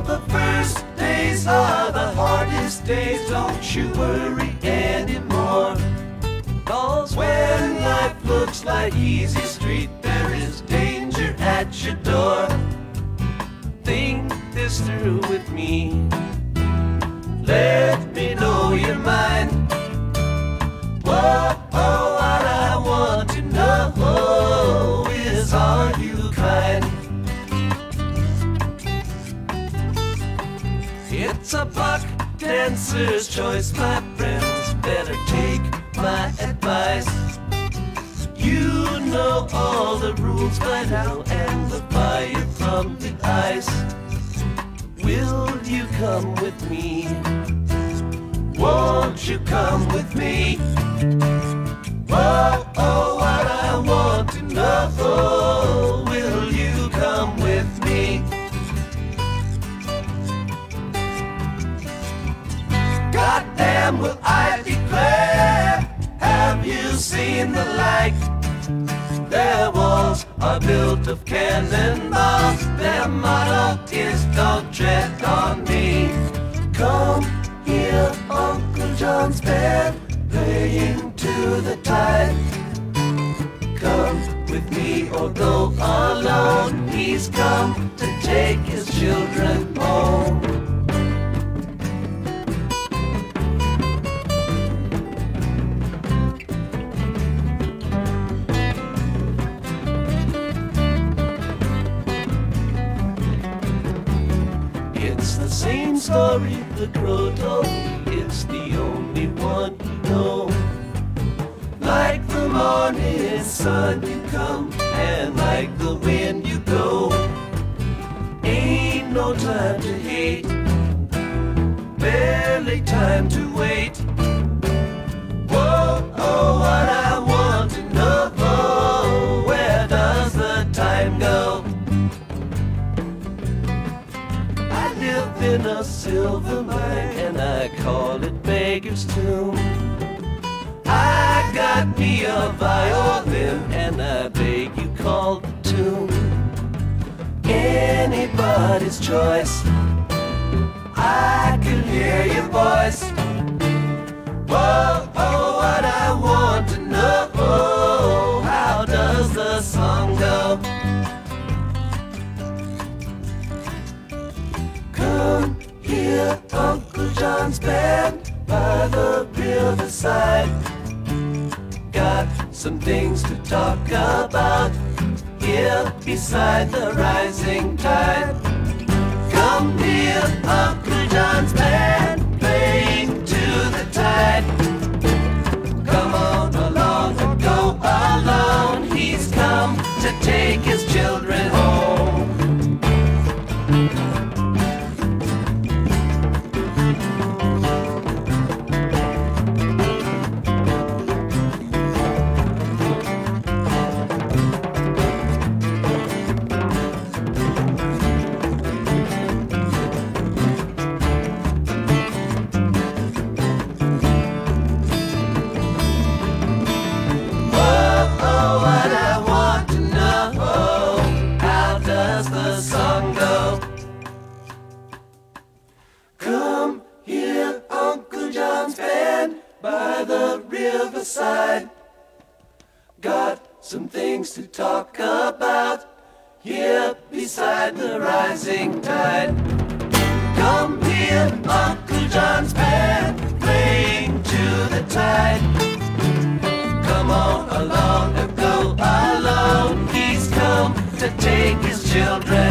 the first days are the hardest days, don't you worry anymore. 'Cause when life looks like easy street, there is danger at your door. Think this through with me. Let me know your mind. Whoa, what I want to know is, are you kind? It's a buck dancer's choice, my friends. Better take my advice. You know all the rules by now, and the fire from the ice. Will you come with me? Won't you come with me? Oh, what I want to know. Will you come with me? Goddamn, will I declare, have you seen the like? Their walls are built of cannonballs. Their motto is don't tread on me. Come here, Uncle John's band playing to the tide. Come with me or go alone. He's come to take his children home. Same story the crow told me, it's the only one you know. Like the morning sun you come, and like the wind you go. Ain't no time to hate, barely time to wait. Whoa, what I want to know, where does the time go? In a silver mine, and I call it Beggar's Tomb. I got me a violin, and I beg you call the tune. Anybody's choice, I can hear your voice. Whoa, what I want to know, how does the song go? Come here, Uncle John's band by the riverside. Got some things to talk about here beside the rising tide. Come here, Uncle John's band playing to the tide. Come on along or go alone. He's come to take his children home. By the riverside, got some things to talk about here beside the rising tide. Come here, Uncle John's band playing to the tide. Come on along and go alone. He's come to take his children